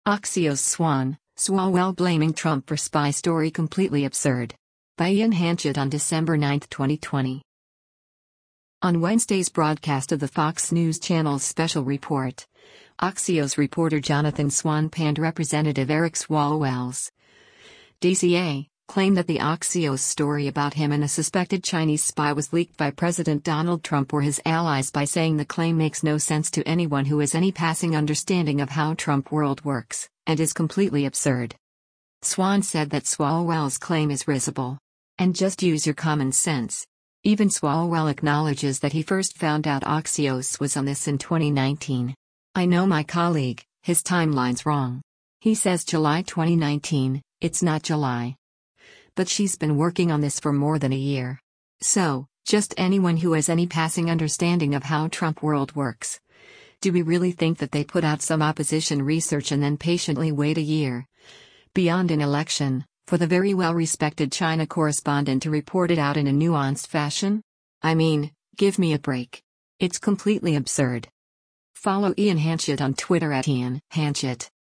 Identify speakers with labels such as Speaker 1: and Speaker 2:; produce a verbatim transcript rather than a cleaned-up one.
Speaker 1: Axios Swan, Swalwell blaming Trump for spy story completely absurd. By Ian Hanchett on December ninth, twenty twenty. On Wednesday's broadcast of the Fox News Channel's special report, Axios reporter Jonathan Swan panned Representative Eric Swalwell's D C A, claimed that the Axios story about him and a suspected Chinese spy was leaked by President Donald Trump or his allies by saying the claim makes no sense to anyone who has any passing understanding of how Trump world works, and is completely absurd. Swan said that Swalwell's claim is risible. And just use your common sense. Even Swalwell acknowledges that he first found out Axios was on this in twenty nineteen. I know my colleague, his timeline's wrong. He says July twenty nineteen, it's not July. But she's been working on this for more than a year. So, just anyone who has any passing understanding of how Trump world works. Do we really think that they put out some opposition research and then patiently wait a year, beyond an election, for the very well-respected China correspondent to report it out in a nuanced fashion? I mean, give me a break. It's completely absurd. Follow Ian Hanchett on Twitter at Ian Hanchett.